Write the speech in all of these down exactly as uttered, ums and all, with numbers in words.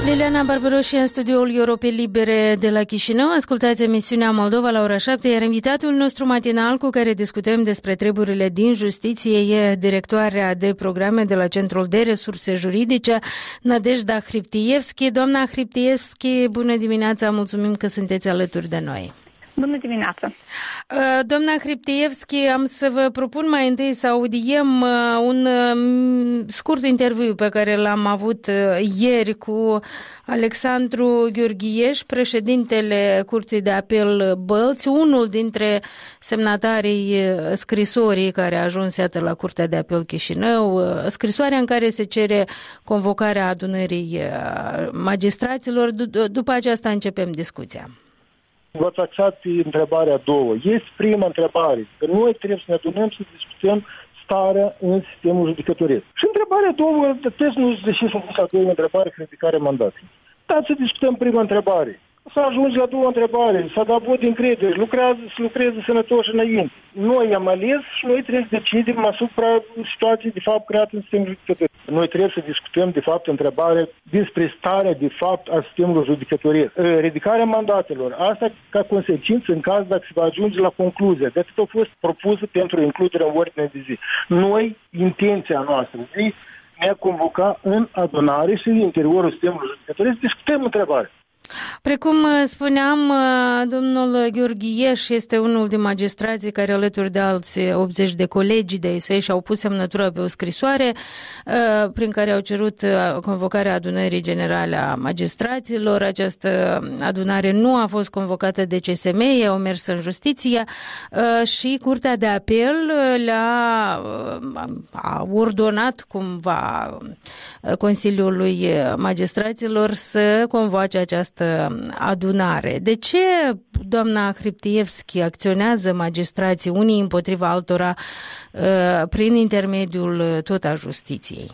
Liliana Barbaroși în studioul Europei Libere de la Chișinău. Ascultați emisiunea Moldova la ora șapte, iar invitatul nostru matinal cu care discutăm despre treburile din justiție e directoarea de programe de la Centrul de Resurse Juridice, Nadejda Hriptievski. Doamna Hriptievski, bună dimineața, mulțumim că sunteți alături de noi. Bună dimineața! Doamna Hriptievski, am să vă propun mai întâi să audiem un scurt interviu pe care l-am avut ieri cu Alexandru Gheorghiieș, președintele Curții de Apel Bălți, unul dintre semnatarii scrisorii care a ajuns iată la Curtea de Apel Chișinău, scrisoarea în care se cere convocarea adunării magistraților. După aceasta începem discuția. V-ați axat pe întrebarea două. Este prima întrebare, că noi trebuie să ne adunăm să discutăm starea în sistemul judecătoresc. Și întrebarea două, trebuie să nu deși să pus a doua întrebare, ridicarea mandatului. Dar să discutăm prima întrebare. Să ajungi la a doua întrebare, să dă vot de încredere, lucrează, să lucreze sănătoși înainte. Noi am ales și noi trebuie să decidem asupra situației de fapt creată în sistemul judecătoresc. Noi trebuie să discutăm de fapt întrebarea despre starea de fapt a sistemului judecătoresc. Ridicarea mandatelor, asta ca consecință în caz dacă se va ajunge la concluzie. De atât a fost propusă pentru includerea în ordine de zi. Noi, intenția noastră zi, ne-a convoca în adunare și în interiorul sistemului judecătoresc discutăm întrebarea. Precum spuneam, domnul Gheorghiieș este unul din magistrații care, alături de alți optzeci de colegi de ei săi, și-au pus semnătura pe o scrisoare prin care au cerut convocarea adunării generale a magistraților. Această adunare nu a fost convocată de C S M, ei au mers în justiție și Curtea de Apel le-a a ordonat cumva Consiliului Magistraților să convoace această adunare. De ce, doamna Hriptievski, acționează magistrații unii împotriva altora prin intermediul tot a justiției?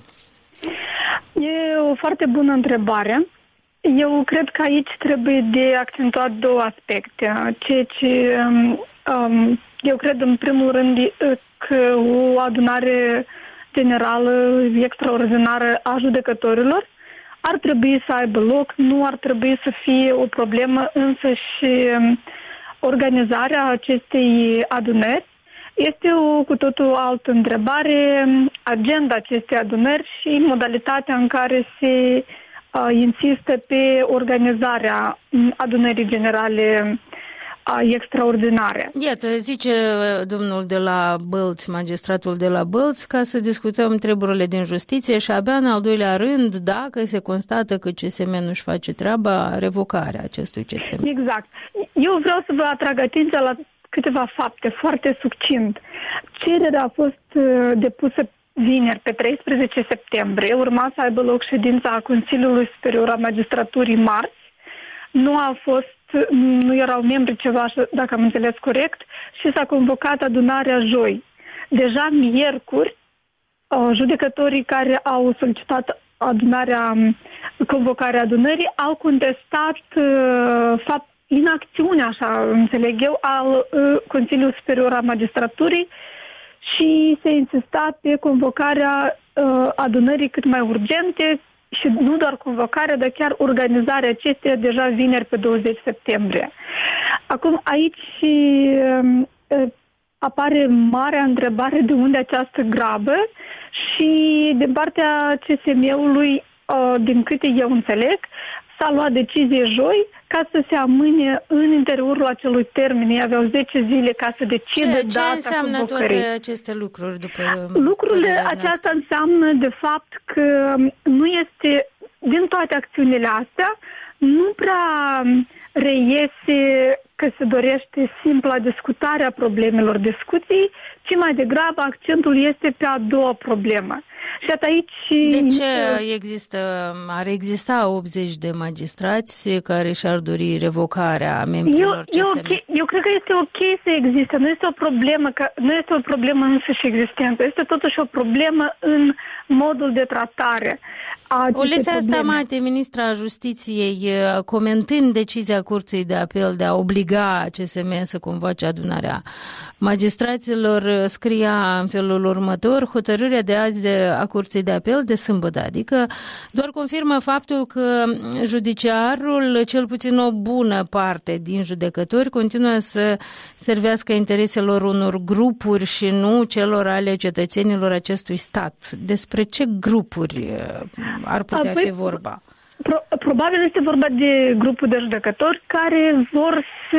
E o foarte bună întrebare. Eu cred că aici trebuie de accentuat două aspecte. Ceea ce um, eu cred în primul rând că o adunare generală extraordinară a judecătorilor ar trebui să aibă loc, nu ar trebui să fie o problemă, însă și organizarea acestei adunări este o cu totul altă întrebare, agenda acestei adunări și modalitatea în care se uh, insistă pe organizarea adunării generale extraordinare. Iată, zice domnul de la Bălți, magistratul de la Bălți, ca să discutăm treburile din justiție și abia în al doilea rând, dacă se constată că C S M nu-și face treaba, revocarea acestui C S M. Exact. Eu vreau să vă atrag atenția la câteva fapte, foarte succint. Cererea a fost depusă vineri, pe treisprezece septembrie, urma să aibă loc ședința Consiliului Superior al Magistraturii marți. Nu a fost nu erau membri ceva, dacă am înțeles corect, și s-a convocat adunarea joi. Deja miercuri, judecătorii care au solicitat adunarea, convocarea adunării, au contestat fapt, inacțiunea, așa înțeleg eu, al Consiliului Superior al Magistraturii și se insista pe convocarea adunării cât mai urgente, și nu doar convocarea, dar chiar organizarea acesteia deja vineri pe douăzeci septembrie. Acum aici uh, apare marea întrebare de unde această grabă și din partea C S M-ului, uh, din câte eu înțeleg, s-a luat decizie joi ca să se amâne în interiorul acelui termen. Ei aveau zece zile ca să decidă ce, data ce înseamnă convocării. toate aceste lucruri? După Lucrurile aceasta înseamnă, de fapt, că nu este, din toate acțiunile astea, nu prea reiese că se dorește simpla discutarea problemelor discuției, ci mai degrabă accentul este pe a doua problemă. Și aici... De ce există, ar exista optzeci de magistrați care și-ar dori revocarea membrilor C S M? Eu, eu, okay, eu cred că este ok să existe. Nu este o problemă, că, nu este o problemă însă și existență. Este totuși o problemă în modul de tratare. Olesea Stamate, ministra Justiției, comentând decizia Curții de Apel de a obliga obliga C S M să convoace adunarea magistraților, scria în felul următor: hotărârea de azi a Curții de Apel de sâmbătă, adică doar confirmă faptul că judiciarul, cel puțin o bună parte din judecători, continuă să servească intereselor unor grupuri și nu celor ale cetățenilor acestui stat. Despre ce grupuri ar putea fi vorba? Probabil este vorba de grupul de judecători care vor să,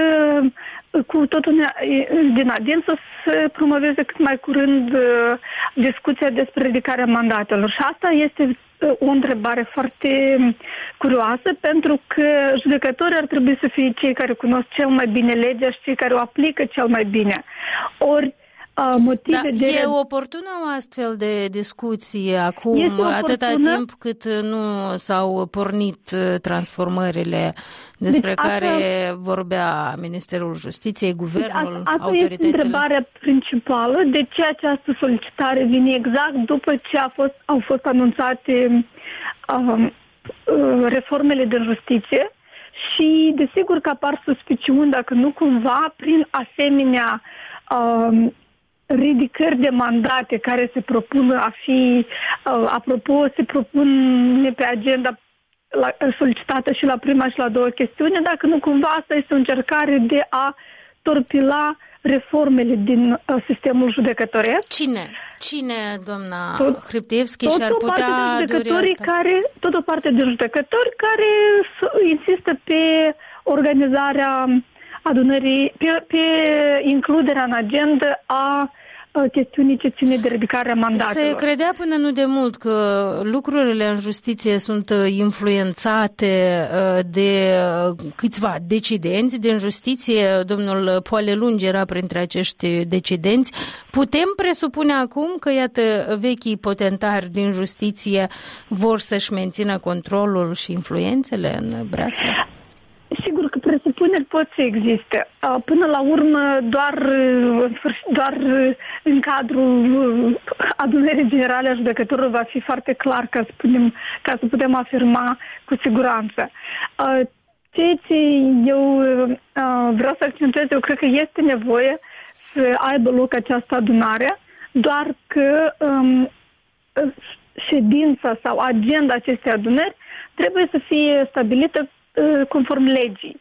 cu totul din adință, să promoveze cât mai curând discuția despre ridicarea mandatelor. Și asta este o întrebare foarte curioasă, pentru că judecătorii ar trebui să fie cei care cunosc cel mai bine legea și cei care o aplică cel mai bine. Ori motive da, de... E oportună o astfel de discuție acum, atâta timp cât nu s-au pornit transformările despre deci, care asta... vorbea Ministerul Justiției, Guvernul, asta autoritățile. Asta este întrebarea principală, de ce această solicitare vine exact după ce a fost, au fost anunțate uh, uh, reformele de justiție și desigur că apar suspiciuni dacă nu cumva prin asemenea uh, ridicări de mandate care se propun a fi, uh, apropo, se propun pe agenda la, solicitată și la prima și la a doua chestiune, dacă nu cumva asta este o încercare de a torpila reformele din uh, sistemul judecătoresc. Cine? Cine, doamna tot, Hriptievski, și-ar putea dori asta? Care, tot o parte de judecători care insistă pe organizarea adunării, pe, pe includerea în agenda a chestiunii ce ține de ridicarea mandatelor. Se credea până nu de mult că lucrurile în justiție sunt influențate de câțiva decidenți din justiție. Domnul Poalelungi era printre acești decidenți. Putem presupune acum că, iată, vechii potentari din justiție vor să-și mențină controlul și influențele în breaslă? Sigur că presupuneri pot să existe. Până la urmă, doar, doar în cadrul adunării generale a judecătorilor va fi foarte clar ca să, putem, ca să putem afirma cu siguranță. Ceea ce eu vreau să accentuez, eu cred că este nevoie să aibă loc această adunare, doar că um, ședința sau agenda acestei adunări trebuie să fie stabilită conform legii.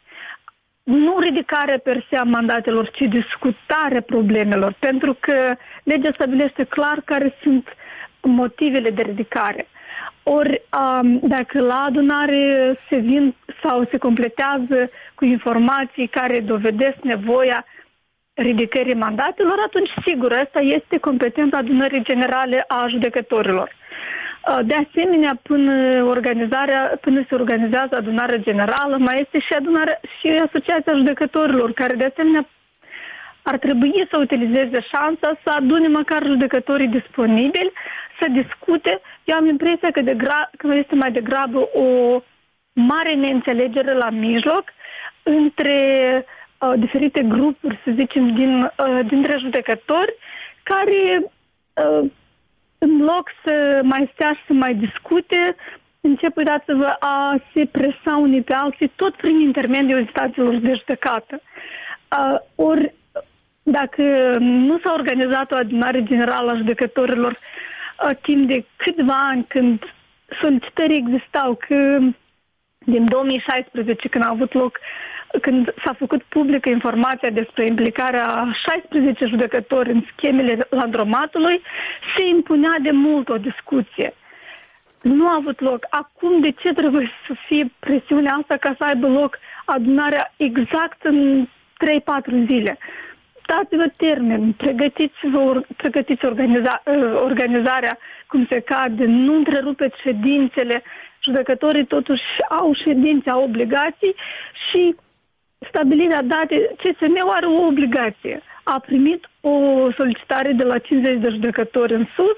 Nu ridicarea per se a mandatelor, ci discutarea problemelor, pentru că legea stabilește clar care sunt motivele de ridicare. Ori, dacă la adunare se vin sau se completează cu informații care dovedesc nevoia ridicării mandatelor, atunci, sigur, asta este competența adunării generale a judecătorilor. De asemenea, până, organizarea, până se organizează adunarea generală, mai este și, adunarea, și Asociația Judecătorilor, care de asemenea ar trebui să utilizeze șansa să adune măcar judecătorii disponibili, să discute. Eu am impresia că, de gra- că este mai degrabă o mare neînțelegere la mijloc între uh, diferite grupuri, să zicem, din, uh, dintre judecători, care... Uh, în loc să mai stea și să mai discute, încep, uitați-vă, a se presa unii pe alții, tot prin intermediul instanțelor de judecată. Uh, ori, dacă nu s-a organizat o adunare generală a judecătorilor uh, timp de câțiva ani, când solicitări existau, că din două mii șaisprezece, când a avut loc, când s-a făcut publică informația despre implicarea a șaisprezece judecători în schemele Landromatului, se impunea de mult o discuție. Nu a avut loc. Acum, de ce trebuie să fie presiunea asta ca să aibă loc adunarea exact în trei patru zile? Dați-vă termen, pregătiți-vă, pregătiți organiza, organizarea cum se cade, nu întrerupeți ședințele. Judecătorii totuși au ședințe, au obligații și stabilirea datei, C S M-ul are o obligație. A primit o solicitare de la cincizeci de judecători în sus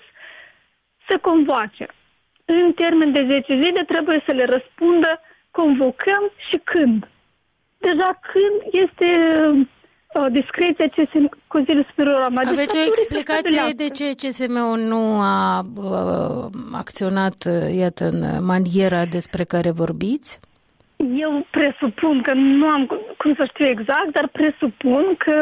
să convoace. În termen de zece zile trebuie să le răspundă convocăm și când. Deja când este uh, discreția C S M, Consiliul Superior al Magistraturii. Aveți o explicație de ce C S M-ul nu a uh, acționat, iată, în maniera despre care vorbiți? Eu presupun că nu am cum să știu exact, dar presupun că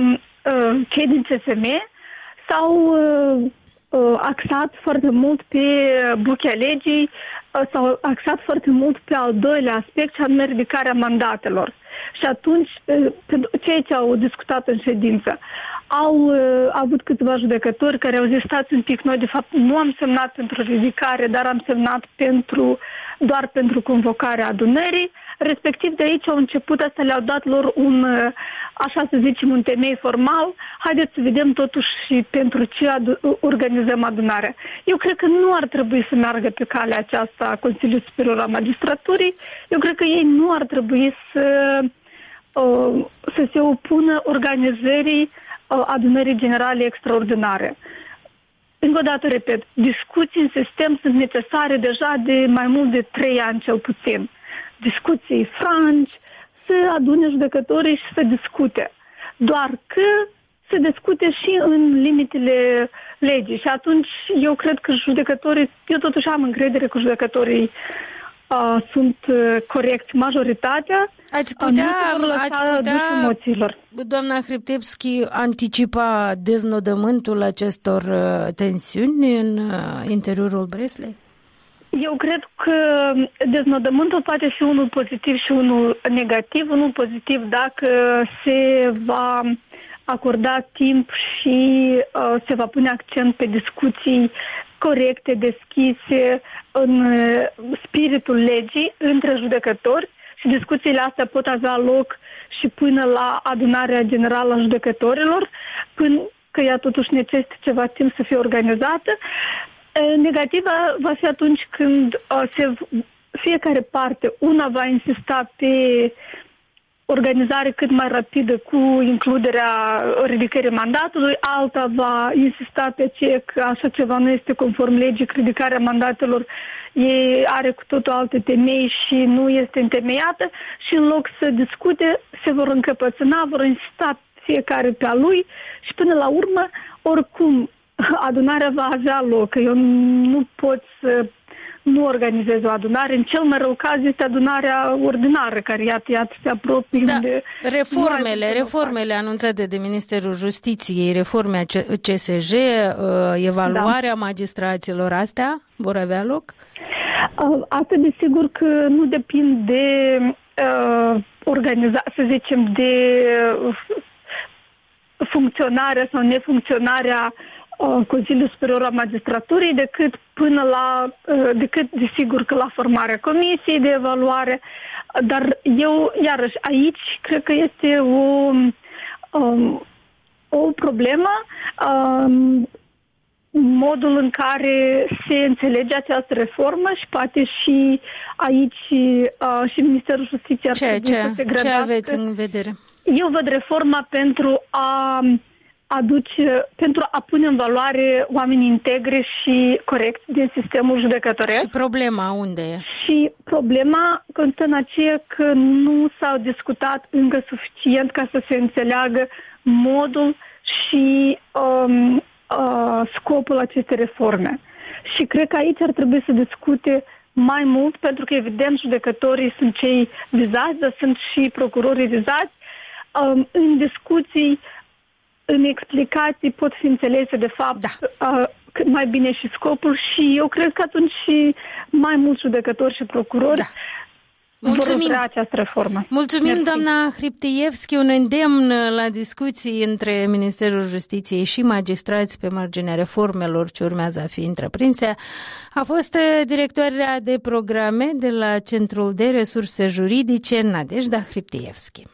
uh, cei din C S M s-au uh, uh, axat foarte mult pe buchea legii, uh, s-au axat foarte mult pe al doilea aspect, și anume ridicarea mandatelor. Și atunci, uh, cei ce au discutat în ședință au uh, avut câțiva judecători care au zis: stați un pic, noi de fapt nu am semnat pentru ridicare, dar am semnat pentru, doar pentru convocarea adunării. Respectiv de aici au început, asta le-au dat lor un, așa să zicem, un temei formal. Haideți să vedem totuși și pentru ce adu- organizăm adunarea. Eu cred că nu ar trebui să meargă pe calea aceasta a Consiliului Superior al Magistraturii. Eu cred că ei nu ar trebui să, uh, să se opună organizării uh, adunării generale extraordinare. Încă o dată, repet, discuții în sistem sunt necesare deja de mai mult de trei ani cel puțin. Discuții franci, să adune judecătorii și să discute. Doar că să discute și în limitele legii. Și atunci eu cred că judecătorii, eu totuși am încredere că judecătorii uh, sunt uh, corecți, majoritatea. Ați putea, uh, ați putea doamna Hriptevski, anticipa deznodământul acestor uh, tensiuni în uh, interiorul Breslei? Eu cred că deznodământul poate fi unul pozitiv și unul negativ. Unul pozitiv dacă se va acorda timp și uh, se va pune accent pe discuții corecte, deschise, în uh, spiritul legii între judecători, și discuțiile astea pot avea loc și până la adunarea generală a judecătorilor, până că ea totuși necesită ceva timp să fie organizată. Negativa va fi atunci când uh, se, fiecare parte, una va insista pe organizare cât mai rapidă cu includerea ridicării mandatului, alta va insista pe ce că așa ceva nu este conform legii, că ridicarea mandatelor e, are cu totul alte temei și nu este întemeiată, și în loc să discute se vor încăpățâna, vor insista fiecare pe a lui și până la urmă, oricum, adunarea va avea loc. Eu nu pot să nu organizez o adunare. În cel mai rău caz este adunarea ordinară, care iată, iată se apropie da. de... Reformele, reformele anunțate de Ministerul Justiției, reforme C S J, evaluarea da. magistraților, astea vor avea loc? Asta desigur că nu depind de uh, organiza, să zicem, de uh, funcționarea sau nefuncționarea Consiliul Superior al Magistraturii, decât până la, decât desigur că la formarea comisiei de evaluare. Dar eu, iarăși, aici cred că este o, um, o problemă, um, modul în care se înțelege această reformă, și poate și aici uh, și Ministerul Justiției ar ce, trebui ce, să se grăbească. Ce aveți în vedere? Eu văd reforma pentru a aduce, pentru a pune în valoare oameni integri și corecți din sistemul judecătoresc. Și problema unde e? Și problema constă în aceea că nu s-au discutat încă suficient ca să se înțeleagă modul și um, uh, scopul acestei reforme. Și cred că aici ar trebui să discute mai mult, pentru că evident judecătorii sunt cei vizați, dar sunt și procurorii vizați. Um, în discuții, în explicații pot fi înțelese de fapt da. uh, cât mai bine și scopul, și eu cred că atunci și mai mulți judecători și procurori da. Mulțumim. vor această reformă. Mulțumim, Mersi. doamna Hriptevski. Un îndemn la discuții între Ministerul Justiției și magistrați pe marginea reformelor ce urmează a fi întreprinse. A fost directoarea de programe de la Centrul de Resurse Juridice, Nadejda Hriptevski.